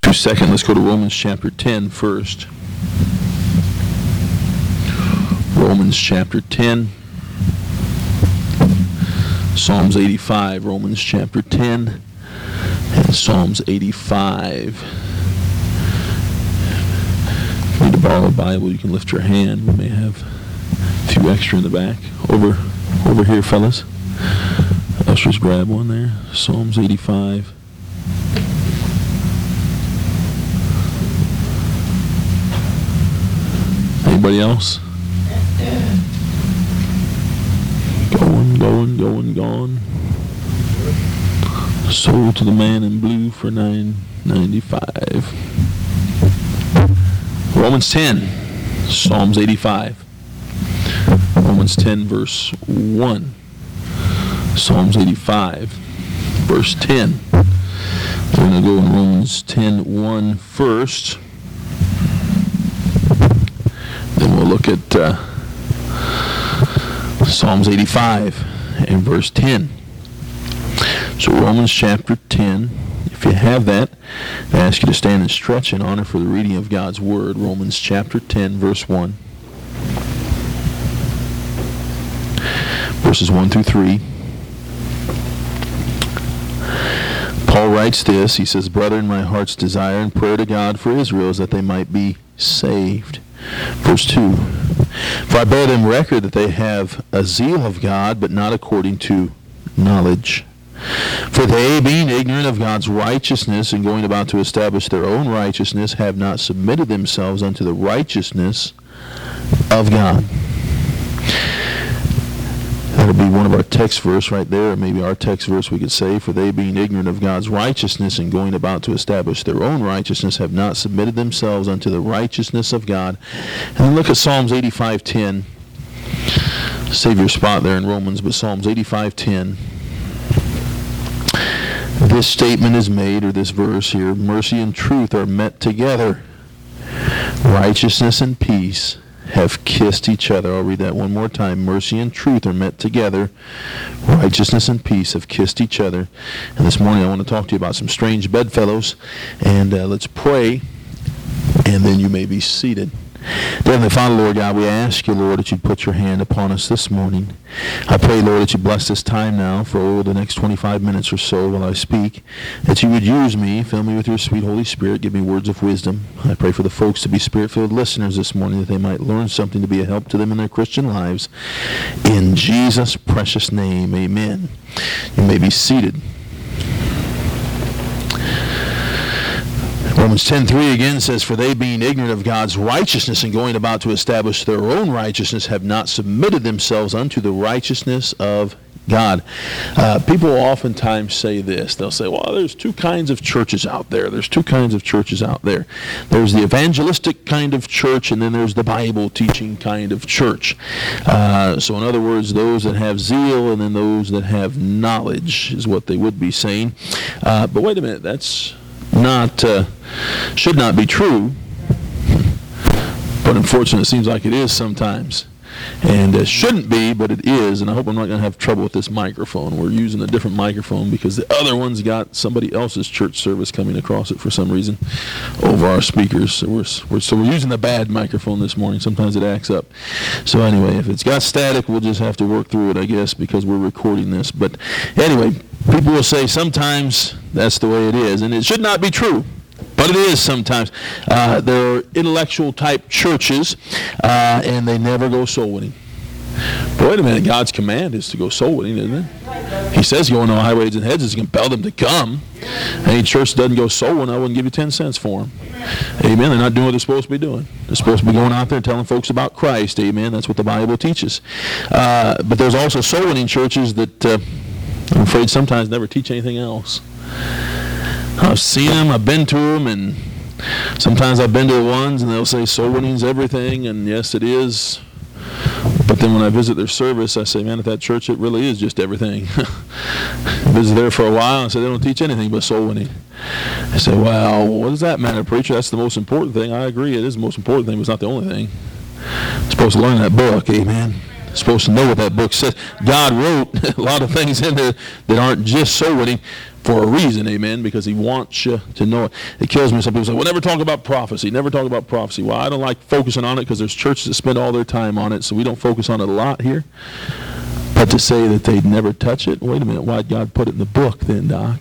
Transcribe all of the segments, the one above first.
to second. Let's go to Romans chapter 10 first. Romans chapter 10. Psalms 85, Romans chapter 10, and Psalms 85. If you need to borrow a Bible, you can lift your hand. We may have a few extra in the back. Over here, fellas. Ushers, grab one there. Psalms 85. Anybody else? Going. Sold to the man in blue for $9.95. Romans 10, Psalms 85. Romans 10, verse 1. Psalms 85, verse 10. We're going to go in Romans 10:1 first. Then we'll look at Psalms 85 and verse 10. So Romans chapter 10, if you have that, I ask you to stand and stretch in honor for the reading of God's Word. Romans chapter 10, verse 1. Verses 1 through 3. Paul writes this. He says, "Brethren, my heart's desire and prayer to God for Israel is that they might be saved." Verse 2. "For I bear them record that they have a zeal of God, but not according to knowledge. For they, being ignorant of God's righteousness and going about to establish their own righteousness, have not submitted themselves unto the righteousness of God." That'll be one of our text verse right there, or maybe our text verse we could say, "For they, being ignorant of God's righteousness and going about to establish their own righteousness, have not submitted themselves unto the righteousness of God." And then look at Psalms 85:10. Save your spot there in Romans, but Psalms 85:10. This statement is made, or this verse here, "Mercy and truth are met together. Righteousness and peace have kissed each other." I'll read that one more time. "Mercy and truth are met together. Righteousness and peace have kissed each other." And this morning I want to talk to you about some strange bedfellows. And let's pray, and then you may be seated. Dear Heavenly Father, Lord God, we ask you, Lord, that you'd put your hand upon us this morning. I pray, Lord, that you bless this time now for the next 25 minutes or so while I speak, that you would use me, fill me with your sweet Holy Spirit, give me words of wisdom. I pray for the folks to be Spirit-filled listeners this morning, that they might learn something to be a help to them in their Christian lives. In Jesus' precious name, amen. You may be seated. Romans 10:3 again says, "For they, being ignorant of God's righteousness and going about to establish their own righteousness, have not submitted themselves unto the righteousness of God." People oftentimes say this. They'll say, "Well, there's two kinds of churches out there. There's two kinds of churches out there. There's the evangelistic kind of church, and then there's the Bible teaching kind of church." So in other words, those that have zeal and then those that have knowledge is what they would be saying. But wait a minute, that's should not be true, but unfortunately it seems like it is sometimes. And it shouldn't be, but it is, and I hope I'm not going to have trouble with this microphone. We're using a different microphone because the other one's got somebody else's church service coming across it for some reason over our speakers. So we're using the bad microphone this morning. Sometimes it acts up. So anyway, if it's got static, we'll just have to work through it, I guess, because we're recording this. But anyway, people will say sometimes that's the way it is, and it should not be true. But it is sometimes. There are intellectual type churches, and they never go soul winning. But wait a minute, God's command is to go soul winning, isn't it? He says go on the highways and hedges and compel them to come. Any church that doesn't go soul winning, I wouldn't give you 10 cents for them. Amen. They're not doing what they're supposed to be doing. They're supposed to be going out there and telling folks about Christ. Amen. That's what the Bible teaches. But there's also soul winning churches that I'm afraid sometimes never teach anything else. I've seen them, I've been to them, and sometimes I've been to the ones and they'll say soul winning's everything, and yes it is. But then when I visit their service, I say, man, at that church it really is just everything. I visit there for a while and say they don't teach anything but soul winning. I say, well, what does that matter, preacher? That's the most important thing. I agree, it is the most important thing, but it's not the only thing. I'm supposed to learn that book, amen. Supposed to know what that book says. God wrote a lot of things in there that aren't just soul winning, for a reason, amen, because he wants you to know it. It kills me. Some people say, well, never talk about prophecy. Never talk about prophecy. Well, I don't like focusing on it because there's churches that spend all their time on it, so we don't focus on it a lot here. But to say that they'd never touch it, wait a minute, why'd God put it in the book then, Doc?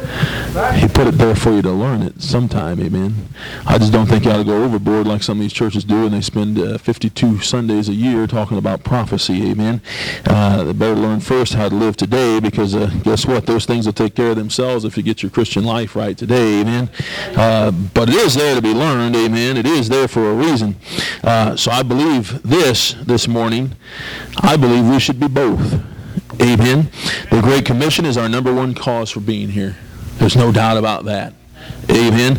He put it there for you to learn it sometime, amen. I just don't think you ought to go overboard like some of these churches do, and they spend 52 Sundays a year talking about prophecy, amen. They better learn first how to live today, because guess what? Those things will take care of themselves if you get your Christian life right today, amen. But it is there to be learned, amen. It is there for a reason. So I believe this morning, I believe we should be both. Amen. The Great Commission is our number one cause for being here. There's no doubt about that. Amen.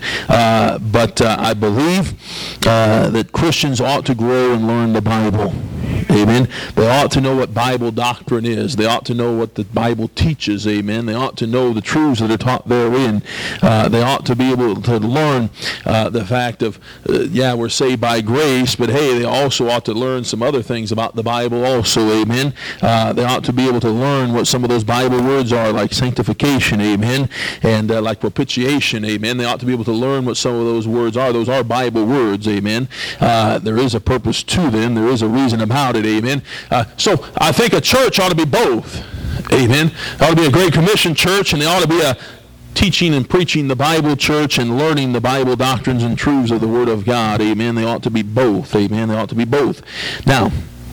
But I believe that Christians ought to grow and learn the Bible. Amen. They ought to know what Bible doctrine is. They ought to know what the Bible teaches. Amen. They ought to know the truths that are taught therein. They ought to be able to learn the fact of, we're saved by grace, but hey, they also ought to learn some other things about the Bible also. Amen. They ought to be able to learn what some of those Bible words are, like sanctification. Amen. And like propitiation. Amen. They ought to be able to learn what some of those words are. Those are Bible words. Amen. There is a purpose to them. There is a reason about it. Amen. So I think a church ought to be both. Amen. There ought to be a Great Commission church, and there ought to be a teaching and preaching the Bible church and learning the Bible doctrines and truths of the Word of God. Amen. They ought to be both. Amen. They ought to be both. Now,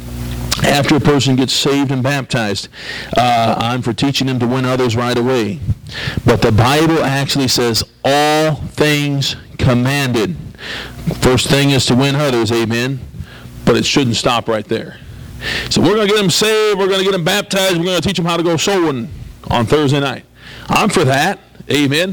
after a person gets saved and baptized, I'm for teaching them to win others right away. But the Bible actually says all things commanded. First thing is to win others. Amen. But it shouldn't stop right there. So we're going to get them saved, we're going to get them baptized, we're going to teach them how to go sowing on Thursday night. I'm for that, amen.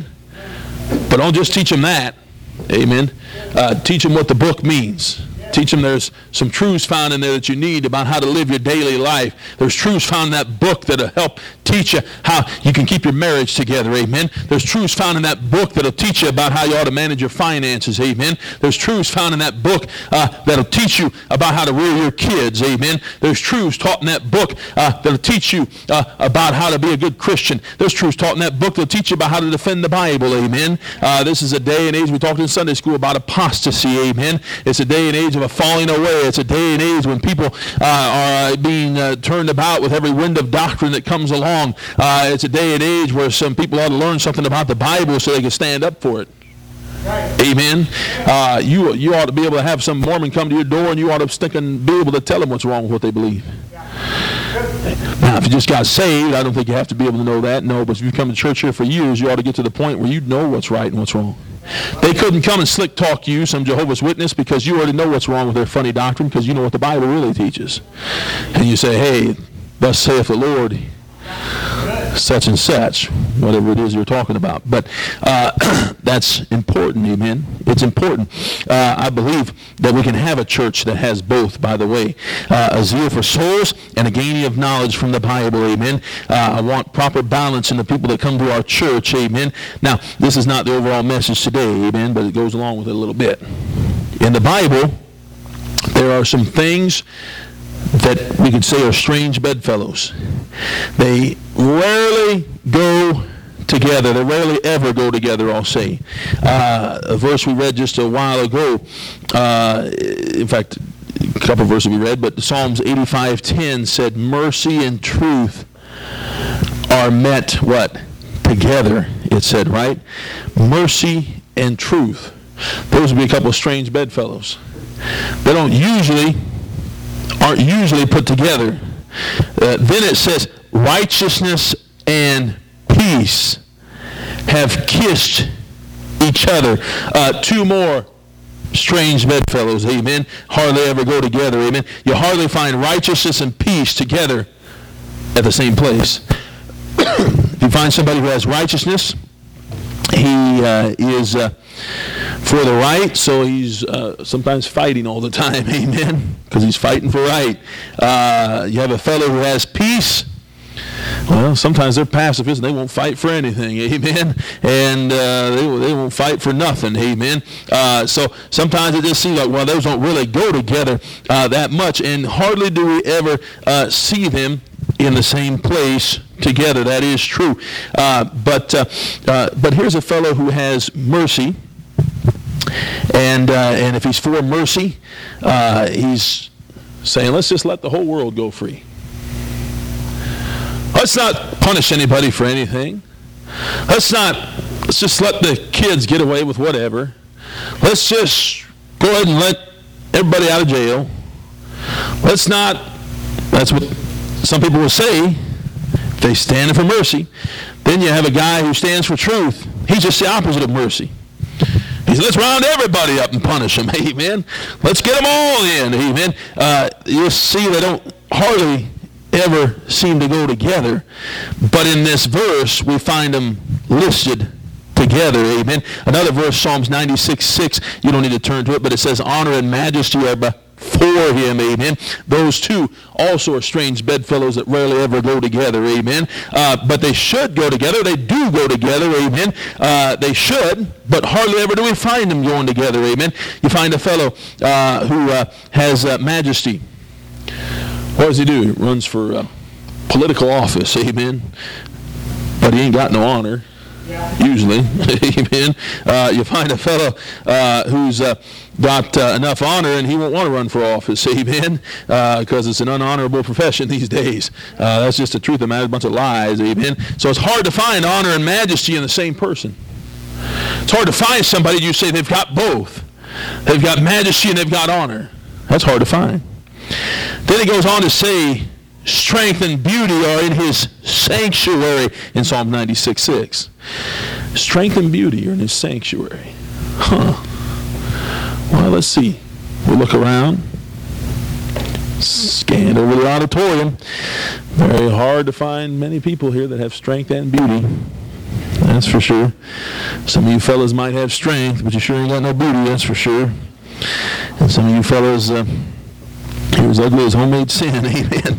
But don't just teach them that, amen. Teach them what the book means. Teach them there's some truths found in there that you need about how to live your daily life. There's truths found in that book that'll help teach you how you can keep your marriage together, amen. There's truths found in that book that'll teach you about how you ought to manage your finances, amen. There's truths found in that book that'll teach you about how to rear your kids, amen. There's truths taught in that book that'll teach you about how to be a good Christian. There's truths taught in that book that'll teach you about how to defend the Bible, amen. This is a day and age, we talked in Sunday school about apostasy, amen. It's a day and age of a falling away. It's a day and age when people are being turned about with every wind of doctrine that comes along. It's a day and age where some people ought to learn something about the Bible so they can stand up for it. Right. Amen. You ought to be able to have some Mormon come to your door, and you ought to be able to tell them what's wrong with what they believe. Now, if you just got saved, I don't think you have to be able to know that. No, but if you've come to church here for years, you ought to get to the point where you know what's right and what's wrong. They couldn't come and slick talk you, some Jehovah's Witness, because you already know what's wrong with their funny doctrine, because you know what the Bible really teaches. And you say, hey, thus saith the Lord, such and such, whatever it is you're talking about. But that's important, amen. It's important. I believe that we can have a church that has both, by the way. A zeal for souls and a gaining of knowledge from the Bible, amen. I want proper balance in the people that come to our church, amen. Now, this is not the overall message today, amen, but it goes along with it a little bit. In the Bible, there are some things that we could say are strange bedfellows. They rarely go together. They rarely ever go together, I'll say. A verse we read just a while ago, in fact, a couple of verses we read, but Psalms 85:10 said, mercy and truth are met, what? Together, it said, right? Mercy and truth. Those would be a couple of strange bedfellows. They aren't usually put together. Then it says, righteousness and peace have kissed each other. Two more strange bedfellows, amen. Hardly ever go together, amen. You hardly find righteousness and peace together at the same place. If you find somebody who has righteousness, he is for the right, so he's sometimes fighting all the time, amen, because he's fighting for right. You have a fellow who has peace. Well, sometimes they're pacifists and they won't fight for anything, amen, and they won't fight for nothing, amen. So sometimes it just seems like, well, those don't really go together that much, and hardly do we ever see them in the same place together. That is true. But here's a fellow who has mercy. And if he's for mercy, he's saying, let's just let the whole world go free. Let's not punish anybody for anything. Let's just let the kids get away with whatever. Let's just go ahead and let everybody out of jail. Let's not, that's what some people will say, if they stand for mercy. Then you have a guy who stands for truth. He's just the opposite of mercy. He says, let's round everybody up and punish them. Amen. Let's get them all in. Amen. You'll see they don't hardly ever seem to go together. But in this verse, we find them listed together. Amen. Another verse, Psalms 96:6. You don't need to turn to it, but it says, honor and majesty are before him. Amen. Those two also are strange bedfellows that rarely ever go together. Amen. But they should go together. They do go together. Amen. They should, but hardly ever do we find them going together. Amen. You find a fellow who has majesty. What does he do? He runs for political office. Amen. But he ain't got no honor. Usually. Amen. You find a fellow who's got enough honor and he won't want to run for office. Amen. Because it's an unhonorable profession these days. That's just the truth of the matter. A bunch of lies. Amen. So it's hard to find honor and majesty in the same person. It's hard to find somebody you say they've got both. They've got majesty and they've got honor. That's hard to find. Then he goes on to say, strength and beauty are in his sanctuary in Psalm 96:6. Strength and beauty are in his sanctuary. Well, let's see. We'll look around. Scan over the auditorium. Very hard to find many people here that have strength and beauty. That's for sure. Some of you fellas might have strength, but you sure ain't got no beauty, that's for sure. And some of you fellas, you're as ugly as homemade sin. Amen.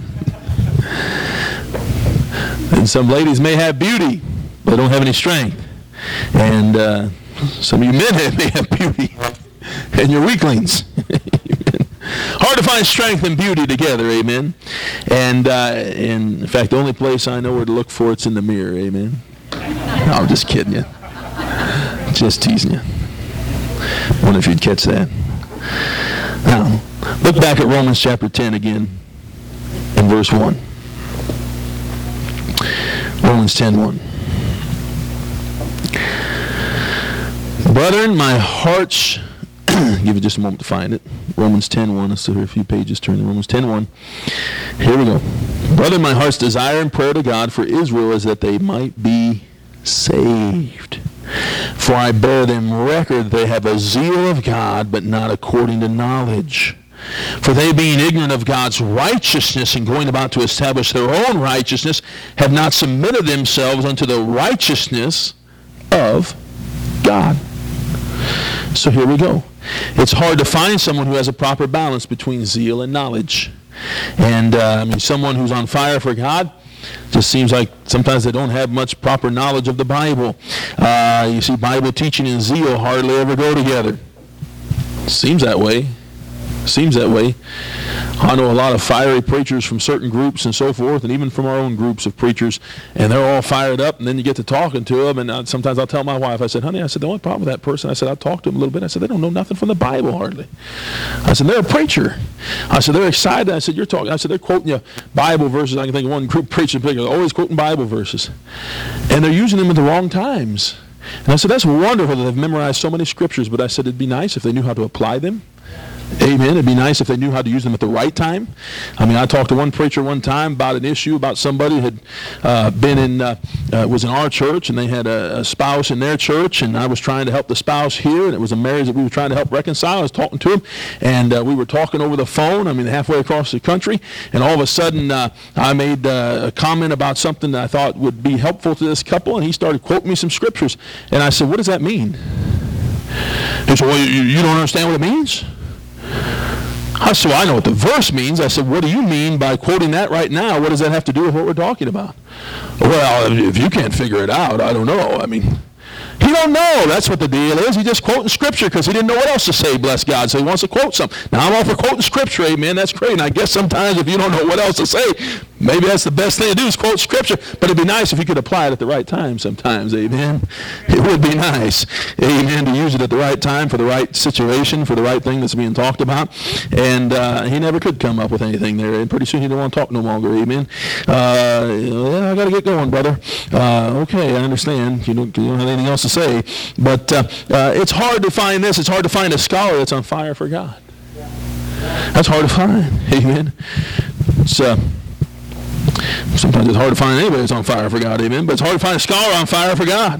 And some ladies may have beauty, but don't have any strength. And some of you men may have beauty, and you're weaklings. Hard to find strength and beauty together, amen. And in fact, the only place I know where to look for it's in the mirror, amen. No, I'm just kidding you. Just teasing you. Wonder if you'd catch that. Now, look back at Romans chapter 10 again in verse 1. Romans 10:1. Brethren, my heart's... give you just a moment to find it. Romans 10:1. Let's see a few pages turn to Romans 10:1. Here we go. Brethren, my heart's desire and prayer to God for Israel is that they might be saved. For I bear them record that they have a zeal of God, but not according to knowledge. For they, being ignorant of God's righteousness and going about to establish their own righteousness, have not submitted themselves unto the righteousness of God. So here we go. It's hard to find someone who has a proper balance between zeal and knowledge. And someone who's on fire for God, just seems like sometimes they don't have much proper knowledge of the Bible. You see, Bible teaching and zeal hardly ever go together. Seems that way. I know a lot of fiery preachers from certain groups and so forth, and even from our own groups of preachers, and they're all fired up, and then you get to talking to them, and sometimes I'll tell my wife, I said, honey, I said, the only problem with that person, I said, I've talked to them a little bit, I said, they don't know nothing from the Bible hardly. I said, they're a preacher. I said, they're excited. I said, you're talking. I said, they're quoting you Bible verses. I can think of one group preaching, always quoting Bible verses. And they're using them at the wrong times. And I said, that's wonderful that they've memorized so many scriptures, but I said, it'd be nice if they knew how to apply them. Amen. It'd be nice if they knew how to use them at the right time. I talked to one preacher one time about an issue about somebody who had was in our church, and they had a spouse in their church, and I was trying to help the spouse here, and it was a marriage that we were trying to help reconcile. I was talking to him, and we were talking over the phone, halfway across the country, and all of a sudden I made a comment about something that I thought would be helpful to this couple, and he started quoting me some scriptures, and I said, what does that mean? He said, well, you don't understand what it means? I said, well, I know what the verse means. I said, what do you mean by quoting that right now? What does that have to do with what we're talking about? Well, if you can't figure it out, I don't know. He don't know. That's what the deal is. He's just quoting scripture because he didn't know what else to say, bless God. So he wants to quote something. Now, I'm all for quoting scripture, amen. That's great. And I guess sometimes if you don't know what else to say, Maybe that's the best thing to do is quote Scripture, but it'd be nice if you could apply it at the right time sometimes, amen? It would be nice, amen, to use it at the right time for the right situation, for the right thing that's being talked about. And he never could come up with anything there, and pretty soon he didn't want to talk no longer, amen? I got to get going, brother. Okay, I understand. You don't have anything else to say. But it's hard to find this. It's hard to find a scholar that's on fire for God. That's hard to find, amen? Sometimes it's hard to find anybody that's on fire for God, amen? But it's hard to find a scholar on fire for God.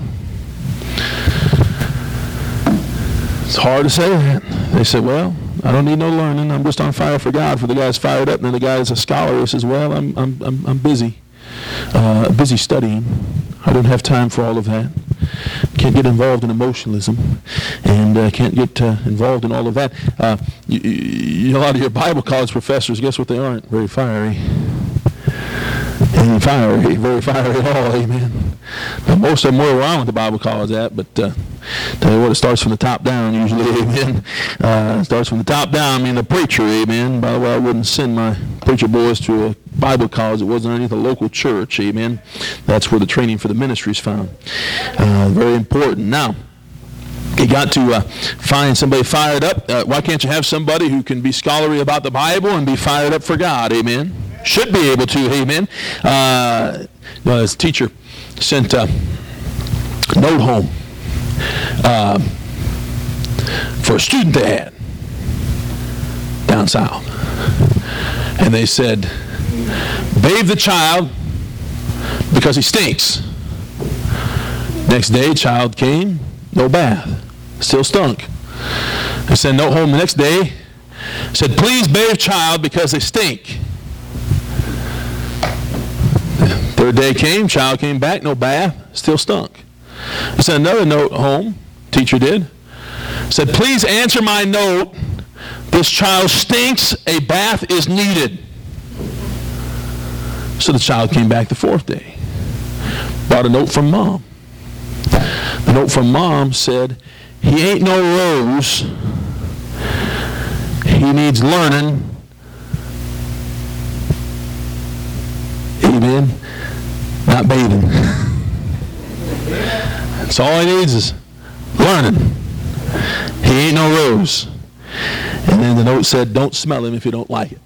It's hard to say that. They say, well, I don't need no learning. I'm just on fire for God. For the guy's fired up, and then the guy's a scholar. He says, well, I'm busy. Busy studying. I don't have time for all of that. Can't get involved in emotionalism, and can't get involved in all of that. A lot of your Bible college professors, guess what they aren't? Very fiery. Ain't fiery, very fiery at all, amen. Now, most of them were around with the Bible college at, but tell you what, it starts from the top down usually, amen. It starts from the top down, I mean the preacher, amen. By the way, I wouldn't send my preacher boys to a Bible college. It wasn't underneath a local church, amen. That's where the training for the ministry is found. Very important. Now, you got to find somebody fired up. Why can't you have somebody who can be scholarly about the Bible and be fired up for God, amen? Should be able to, amen. His teacher sent a note home for a student they had down south. And they said, bathe the child because he stinks. Next day, child came, no bath, still stunk. They sent a note home the next day, said, please bathe child because they stink. Third day came, child came back, no bath, still stunk. I sent another note home, teacher did, said, please answer my note, this child stinks, a bath is needed. So the child came back the fourth day, brought a note from mom. The note from mom said, he ain't no rose, he needs learning. Amen. Not bathing. That's all he needs is learning. He ain't no rose. And then the note said, don't smell him if you don't like it.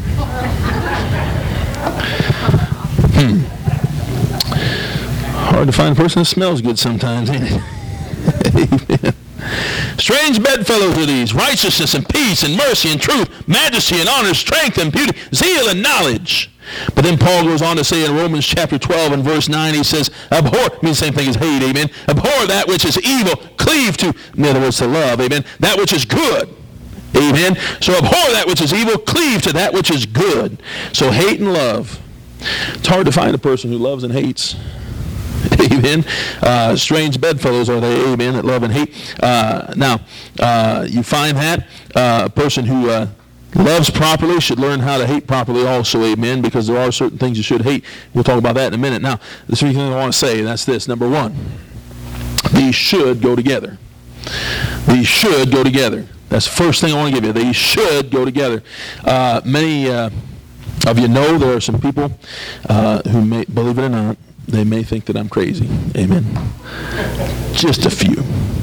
Hard to find a person that smells good sometimes, ain't it? Amen. Strange bedfellows are these, righteousness and peace and mercy and truth, majesty and honor, strength and beauty, zeal and knowledge. But then Paul goes on to say in Romans chapter 12 and verse 9, he says, abhor, means the same thing as hate, amen. Abhor that which is evil, cleave to, in other words, to love, amen, that which is good. Amen. So abhor that which is evil, cleave to that which is good. So hate and love. It's hard to find a person who loves and hates. Amen. Strange bedfellows are they, amen, that love and hate. Now, you find that a person who loves properly should learn how to hate properly also, amen, because there are certain things you should hate. We'll talk about that in a minute. Now, the three things I want to say, that's this. Number one, these should go together. These should go together. That's the first thing I want to give you. They should go together. Many of you know there are some people who may, believe it or not, they may think that I'm crazy. Amen. Just a few.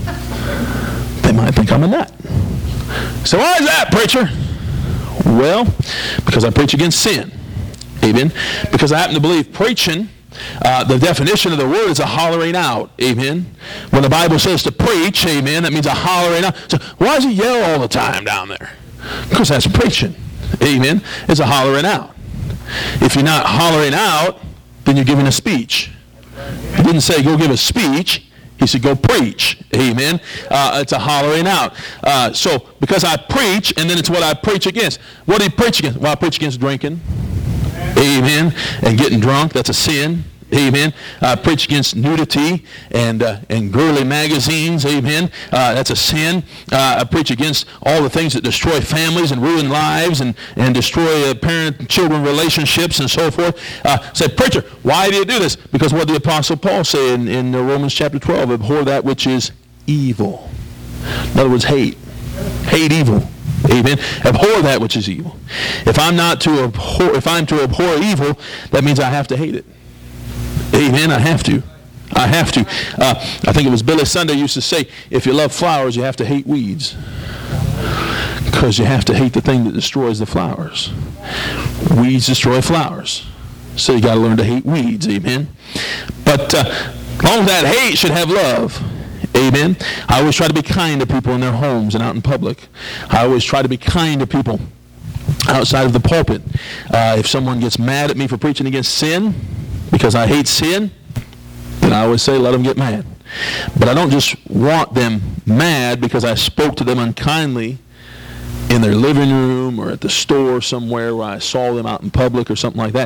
They might think I'm a nut. So why is that, preacher? Well, because I preach against sin. Amen. Because I happen to believe preaching, the definition of the word is a hollering out. Amen. When the Bible says to preach, amen, that means a hollering out. So why does he yell all the time down there? Because that's preaching. Amen. It's a hollering out. If you're not hollering out, then you're giving a speech. He didn't say go give a speech. He said go preach. Amen. It's a hollering out. So because I preach, and then it's what I preach against. What do you preach against? Well, I preach against drinking. Amen. And getting drunk. That's a sin. Amen. I preach against nudity and girly magazines. Amen. That's a sin. I preach against all the things that destroy families and ruin lives and destroy parent-children relationships and so forth. Said, preacher, why do you do this? Because what did the Apostle Paul say in Romans chapter 12? Abhor that which is evil. In other words, hate. Hate evil. Amen. Abhor that which is evil. If I'm to abhor evil, that means I have to hate it. Amen. I have to. I think it was Billy Sunday used to say, if you love flowers, you have to hate weeds. Because you have to hate the thing that destroys the flowers. Weeds destroy flowers. So you got to learn to hate weeds. Amen. But all of that hate should have love. Amen. I always try to be kind to people in their homes and out in public. I always try to be kind to people outside of the pulpit. If someone gets mad at me for preaching against sin, because I hate sin, then I always say, let them get mad. But I don't just want them mad because I spoke to them unkindly in their living room or at the store somewhere where I saw them out in public or something like that.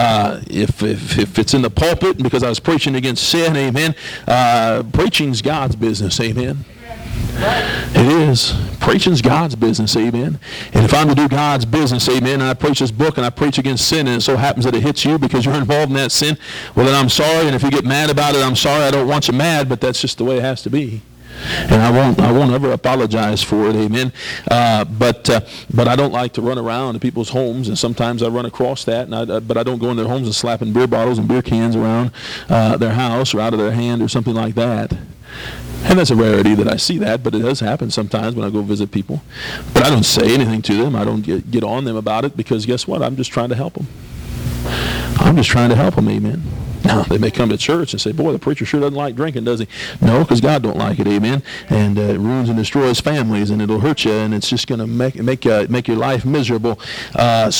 If it's in the pulpit because I was preaching against sin, amen, preaching's God's business, amen. It is. Preaching's God's business, amen. And if I'm to do God's business, amen, and I preach this book and I preach against sin and it so happens that it hits you because you're involved in that sin, well then I'm sorry, and if you get mad about it, I'm sorry. I don't want you mad, but that's just the way it has to be. And I won't ever apologize for it, amen. But I don't like to run around to people's homes, and sometimes I run across that. But I don't go in their homes and slapping beer bottles and beer cans around their house or out of their hand or something like that. And that's a rarity that I see that, but it does happen sometimes when I go visit people. But I don't say anything to them. I don't get on them about it because guess what? I'm just trying to help them. I'm just trying to help them, amen. Now, they may come to church and say, boy, the preacher sure doesn't like drinking, does he? No, because God don't like it, amen. And it ruins and destroys families, and it'll hurt you, and it's just going to make your life miserable. But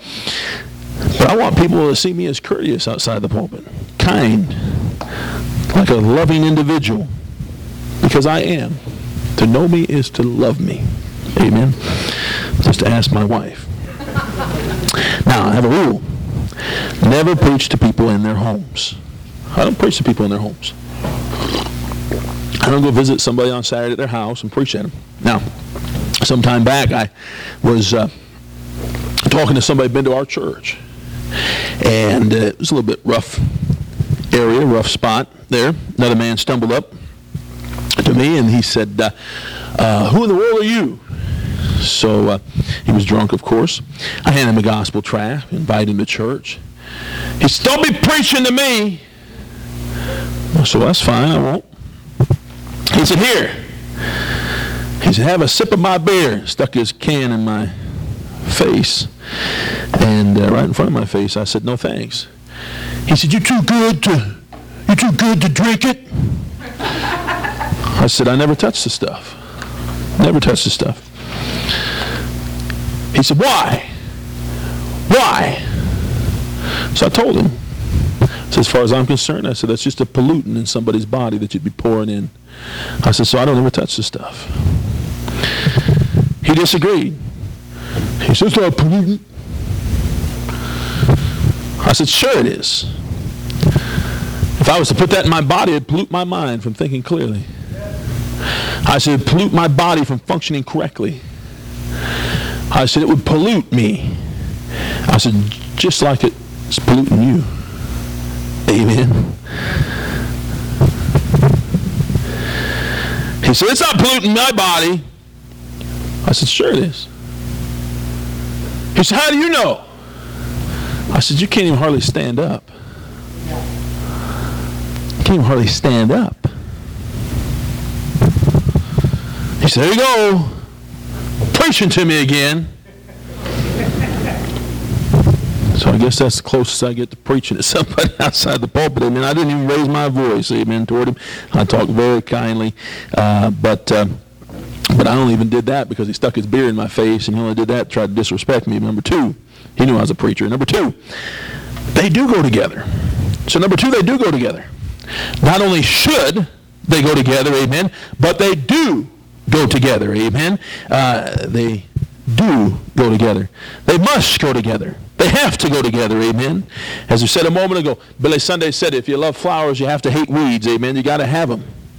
I want people to see me as courteous outside the pulpit, kind, like a loving individual, because I am. To know me is to love me, amen. Just to ask my wife. Now, I have a rule. Never preach to people in their homes. I don't preach to people in their homes. I don't go visit somebody on Saturday at their house and preach at them. Now, some time back, I was talking to somebody who'd been to our church. And it was a little bit rough area, rough spot there. Another man stumbled up to me and he said, who in the world are you? So he was drunk, of course. I handed him a gospel tract, invited him to church. He said, don't be preaching to me. I said, well, that's fine, I won't. He said, here. He said, have a sip of my beer. Stuck his can in my face. And right in front of my face, I said, no thanks. He said, you're too good to drink it. I said, I never touched the stuff. Never touched the stuff. He said, why? Why? So I told him. So as far as I'm concerned, I said, that's just a pollutant in somebody's body that you'd be pouring in. I said, so I don't ever touch the stuff. He disagreed. He said, it's not a pollutant. I said, sure it is. If I was to put that in my body, it'd pollute my mind from thinking clearly. I said, it'd pollute my body from functioning correctly. I said, it would pollute me. I said, just like it's polluting you. Amen. He said, it's not polluting my body. I said, sure it is. He said, how do you know? I said, you can't even hardly stand up. You can't even hardly stand up. He said, there you go. Preaching to me again. So I guess that's the closest I get to preaching to somebody outside the pulpit. I mean, I didn't even raise my voice, amen, toward him. I talked very kindly. But I only even did that because he stuck his beer in my face, and he only did that to try to disrespect me. Number two, he knew I was a preacher. Number two, they do go together. So number two, they do go together. Not only should they go together, amen, but they do go together, amen. They do go together. They must go together. They have to go together, amen. As we said a moment ago, Billy Sunday said, if you love flowers, you have to hate weeds, amen. You got to have them.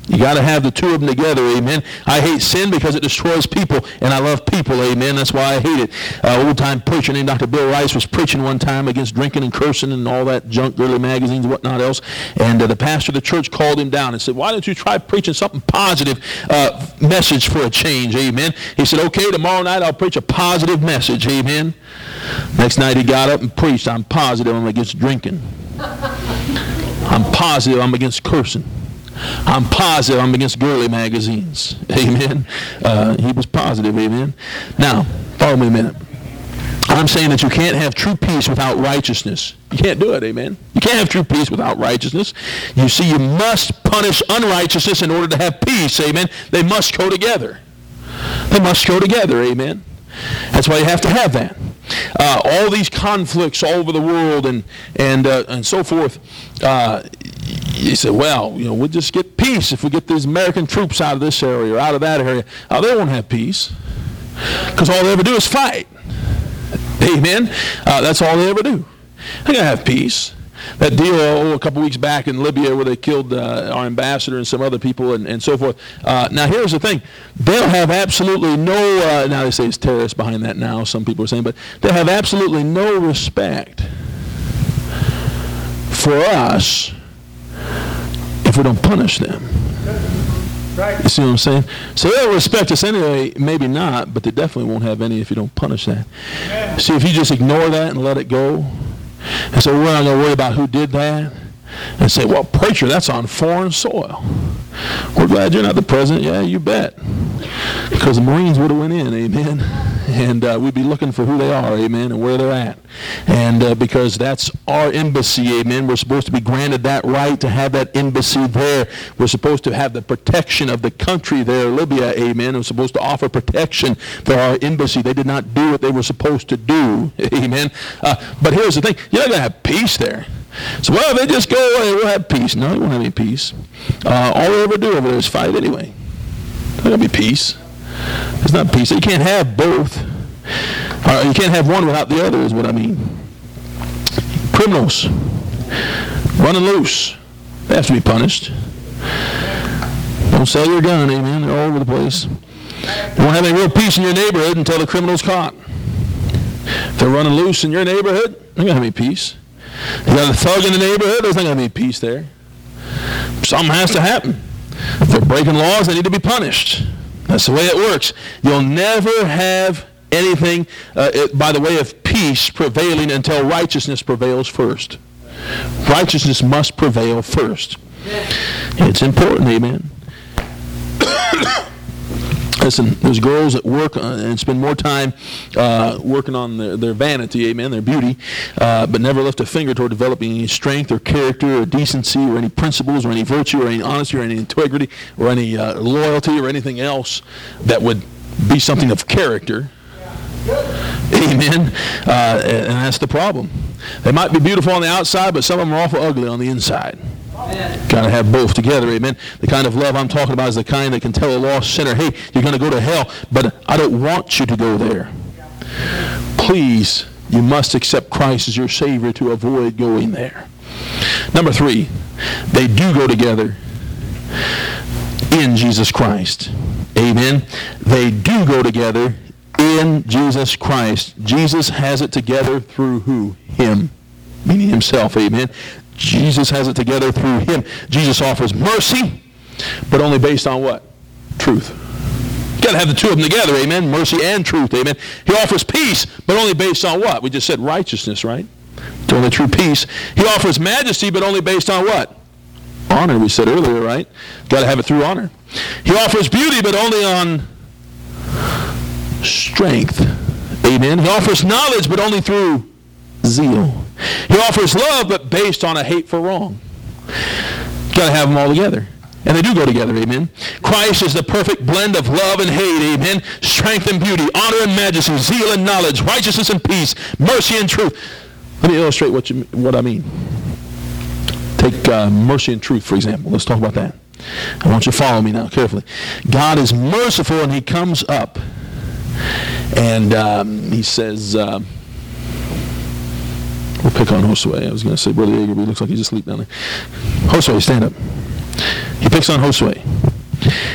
You got to have the two of them together, amen. I hate sin because it destroys people, and I love people, amen. That's why I hate it. Old-time preacher named Dr. Bill Rice was preaching one time against drinking and cursing and all that junk, girly magazines and whatnot else, and the pastor of the church called him down and said, why don't you try preaching something positive, message for a change, amen. He said, okay, tomorrow night I'll preach a positive message, amen. Next night he got up and preached, I'm positive I'm against drinking. I'm positive I'm against cursing. I'm positive I'm against girly magazines. Amen. He was positive. Amen. Now, follow me a minute. I'm saying that you can't have true peace without righteousness. You can't do it. Amen. You can't have true peace without righteousness. You see, you must punish unrighteousness in order to have peace. Amen. They must go together. They must go together. Amen. That's why you have to have that. All these conflicts all over the world and so forth. You say, well, we'll just get peace if we get these American troops out of this area or out of that area. They won't have peace because all they ever do is fight. Amen. That's all they ever do. They're going to have peace. That deal a couple weeks back in Libya where they killed our ambassador and some other people and so forth. Now, here's the thing. They'll have absolutely no, now they say it's terrorists behind that now, some people are saying, but they'll have absolutely no respect for us if we don't punish them. Right. You see what I'm saying? So they'll respect us anyway, maybe not, but they definitely won't have any if you don't punish that. Yeah. See, if you just ignore that and let it go, and so we're not going to worry about who did that, and say, well, preacher, that's on foreign soil. We're glad you're not the president. Yeah, you bet. Because the Marines would have went in, amen. And we'd be looking for who they are, amen, and where they're at. And because that's our embassy, amen. We're supposed to be granted that right to have that embassy there. We're supposed to have the protection of the country there, Libya, amen. We're supposed to offer protection for our embassy. They did not do what they were supposed to do, amen. But here's the thing. You're not going to have peace there. So, well, they just go away, we'll have peace. No, you won't have any peace. All they ever do over there is fight anyway. There's not going to be peace. It's not peace. You can't have both. You can't have one without the other is what I mean. Criminals running loose. They have to be punished. Don't sell your gun, amen. They're all over the place. You won't have any real peace in your neighborhood until the criminal's caught. If they're running loose in your neighborhood, they're not going to have any peace. You got a thug in the neighborhood, there's not going to be peace there. Something has to happen. If they're breaking laws, they need to be punished. That's the way it works. You'll never have anything by the way of peace prevailing until righteousness prevails first. Righteousness must prevail first. It's important, amen. Listen, there's girls that work and spend more time working on their vanity, amen, their beauty, but never lift a finger toward developing any strength or character or decency or any principles or any virtue or any honesty or any integrity or any loyalty or anything else that would be something of character. Amen. And that's the problem. They might be beautiful on the outside, but some of them are awful ugly on the inside. Got to have both together, amen. The kind of love I'm talking about is the kind that can tell a lost sinner, hey, you're going to go to hell, but I don't want you to go there. Please, you must accept Christ as your Savior to avoid going there. Number 3, they do go together in Jesus Christ. Amen. They do go together in Jesus Christ. Jesus has it together through who? Him. Meaning himself, amen. Jesus has it together through him. Jesus offers mercy, but only based on what? Truth. You've got to have the two of them together, amen. Mercy and truth, amen. He offers peace, but only based on what? We just said righteousness, right? It's only true peace. He offers majesty, but only based on what? Honor, we said earlier, right? Got to have it through honor. He offers beauty, but only on strength, amen. He offers knowledge, but only through zeal. He offers love, but based on a hate for wrong. You've got to have them all together. And they do go together, amen. Christ is the perfect blend of love and hate, amen. Strength and beauty, honor and majesty, zeal and knowledge, righteousness and peace, mercy and truth. Let me illustrate what I mean. Take mercy and truth, for example. Let's talk about that. I want you to follow me now carefully. God is merciful, and he comes up. And he says... we'll pick on Josue. I was going to say Brother Yeager, but he looks like he's asleep down there. Josue, stand up. He picks on Josue.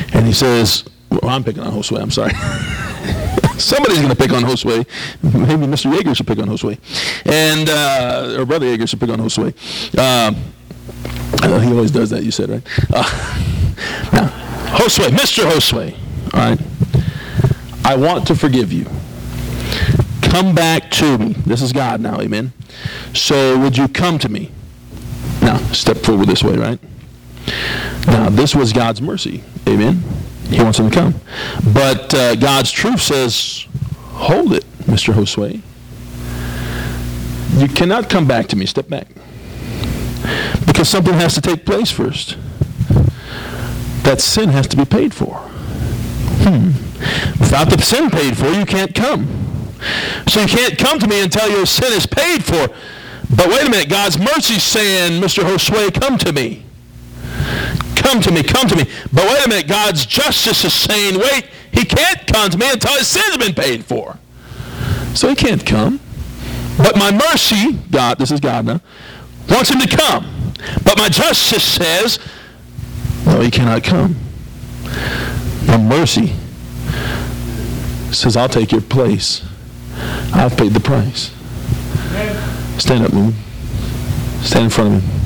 And he says, well, I'm picking on Josue, I'm sorry. Somebody's going to pick on Josue. Maybe Mr. Yeager should pick on Josue. And, or Brother Yeager should pick on Josue. He always does that, you said, right? Now, Josue, Mr. Josue, all right? I want to forgive you. Come back to me. This is God now, amen? So would you come to me? Now, step forward this way, right? Now, this was God's mercy, amen? He wants him to come. But God's truth says, hold it, Mr. Josue. You cannot come back to me. Step back. Because something has to take place first. That sin has to be paid for. Without the sin paid for, you can't come. So you can't come to me until your sin is paid for. But wait a minute, God's mercy is saying, Mr. Josue, come to me. Come to me, come to me. But wait a minute, God's justice is saying, wait, he can't come to me until his sin's been paid for. So he can't come. But my mercy, God, this is God now, wants him to come. But my justice says, no, he cannot come. My mercy says, I'll take your place. I've paid the price. Stand up, man. Stand in front of me.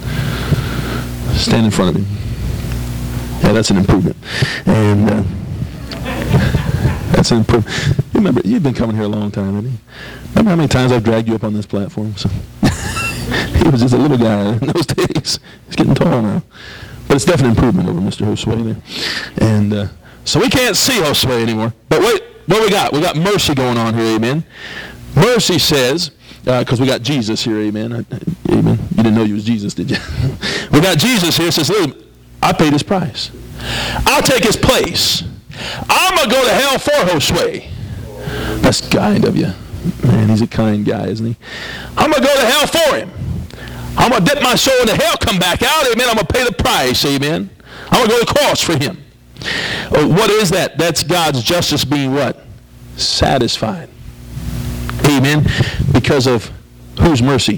Stand in front of me. Yeah, that's an improvement. And that's an improvement. Remember, you've been coming here a long time, haven't you? Remember how many times I've dragged you up on this platform? So he was just a little guy in those days. He's getting tall now. But it's definitely an improvement over Mr. Josue there. And so we can't see Josue anymore. But wait, what we got? We got mercy going on here, amen. Mercy says, because we got Jesus here, amen. Amen. You didn't know you was Jesus, did you? We got Jesus here. Says, listen, I paid his price. I'll take his place. I'm going to go to hell for Josue. That's kind of you. Man, he's a kind guy, isn't he? I'm going to go to hell for him. I'm going to dip my soul into hell, come back out, amen. I'm going to pay the price, amen. I'm going to go to the cross for him. What is that? That's God's justice being what? Satisfied. Amen. Because of whose mercy?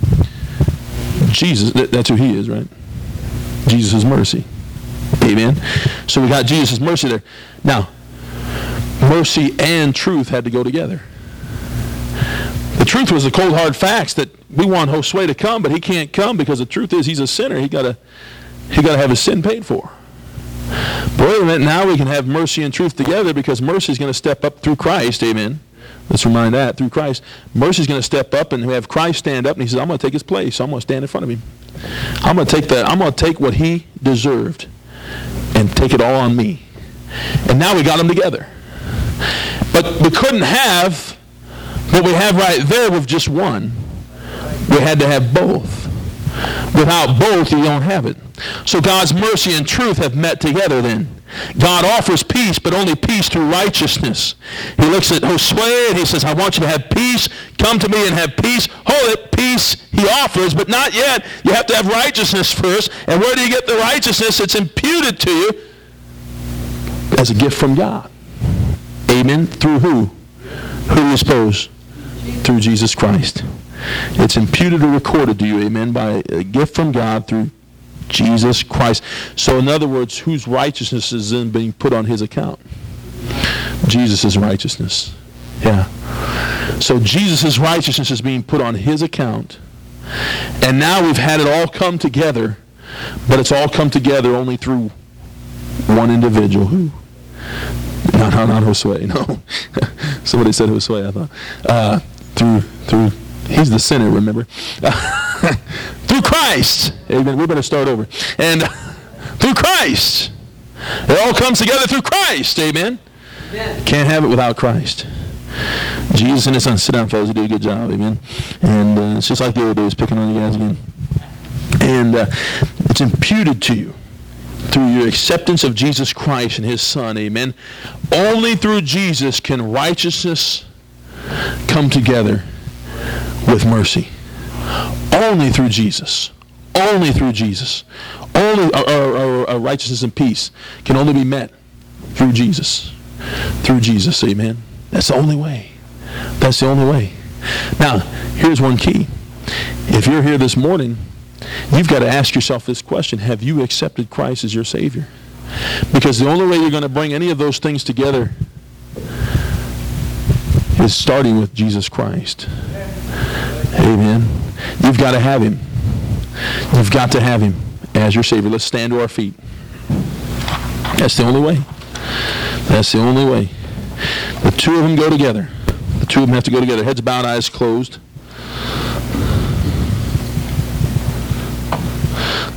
Jesus. That's who he is, right? Jesus' mercy. Amen. So we got Jesus' mercy there. Now, mercy and truth had to go together. The truth was the cold hard facts that we want Josue to come, but he can't come because the truth is he's a sinner. He gotta have his sin paid for. But wait a minute, now we can have mercy and truth together because mercy is going to step up through Christ. Amen. Let's remind that through Christ. Mercy is going to step up and we have Christ stand up and he says, I'm going to take his place. So I'm going to stand in front of him. I'm going to take what he deserved and take it all on me. And now we got them together. But we couldn't have what we have right there with just one. We had to have both. Without both, you don't have it. So God's mercy and truth have met together then. God offers peace, but only peace through righteousness. He looks at Josue and he says, I want you to have peace. Come to me and have peace. Hold it, peace he offers, but not yet. You have to have righteousness first. And where do you get the righteousness? It's imputed to you as a gift from God. Amen. Through who? Who do you suppose? Through Jesus Christ. It's imputed or recorded to you, amen, by a gift from God through Jesus Christ. So in other words, whose righteousness is then being put on his account? Jesus' righteousness. Yeah. So Jesus' righteousness is being put on his account. And now we've had it all come together, but it's all come together only through one individual. Who? No, not Josue, no. Somebody said Josue, I thought. Through he's the sinner, remember? Through Christ. Amen. We better start over. And through Christ. It all comes together through Christ. Amen. Amen. Can't have it without Christ. Jesus and his son. Sit down, fellas. You do a good job. Amen. And it's just like the other days, picking on you guys again. And it's imputed to you through your acceptance of Jesus Christ and his son. Amen. Only through Jesus can righteousness come together with mercy. Only through Jesus. Only through Jesus. Only righteousness and peace can only be met through Jesus. Through Jesus, amen. That's the only way. That's the only way. Now, here's one key. If you're here this morning, you've got to ask yourself this question. Have you accepted Christ as your Savior? Because the only way you're going to bring any of those things together is starting with Jesus Christ. Amen. You've got to have him. You've got to have him as your Savior. Let's stand to our feet. That's the only way. That's the only way. The two of them go together. The two of them have to go together. Heads bowed, eyes closed.